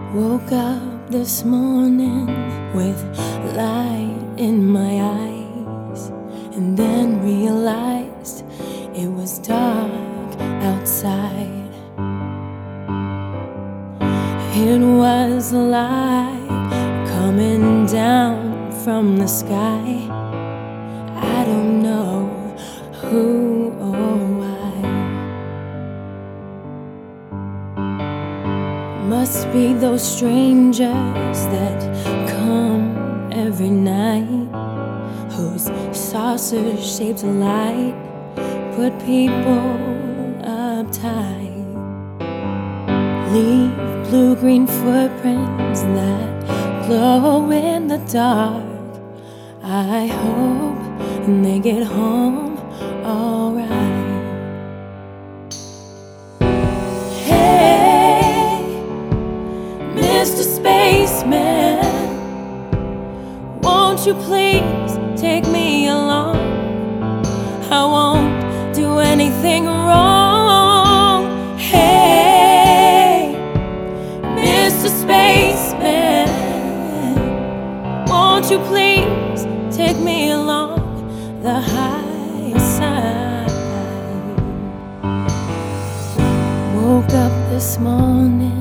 Woke up this morning with light in my eyes, and then realized it was dark outside. It was a light coming down from the sky. I don't know who or why. Must be those strangers that come every night, whose saucer-shaped light put people uptight. Leave blue-green footprints that glow in the dark. I hope they get home alright. Mr. Spaceman, won't you please take me along? I won't do anything wrong. Hey, Mr. Spaceman, won't you please take me along the high side? Woke up this morning,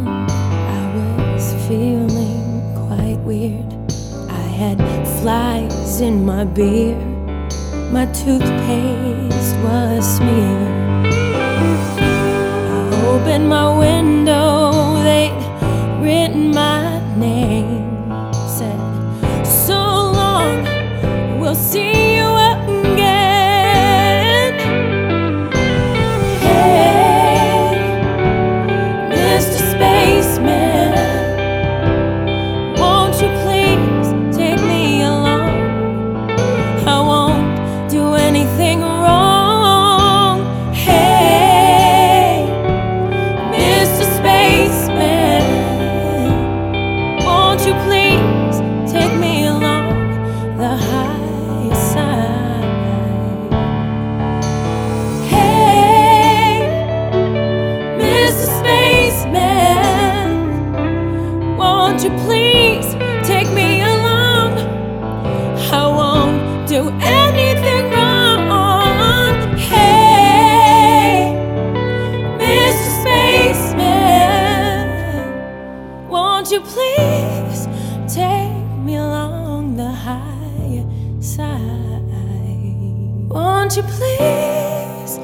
feeling quite weird. I had flies in my beer, my toothpaste was smeared. I opened my window, they'd written my name. Said, so long, we'll see you again. Hey, Mr. Spaceman, won't you please take me along? I won't do anything wrong. Hey, Mr. Spaceman, won't you please take me along the high side? Hey, Mr. Spaceman, won't you please take me along? I won't do anything wrong. Hey, Mr. Spaceman, won't you please take me along the high side? Won't you please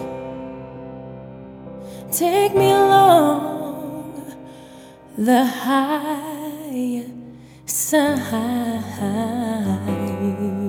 take me along the high side?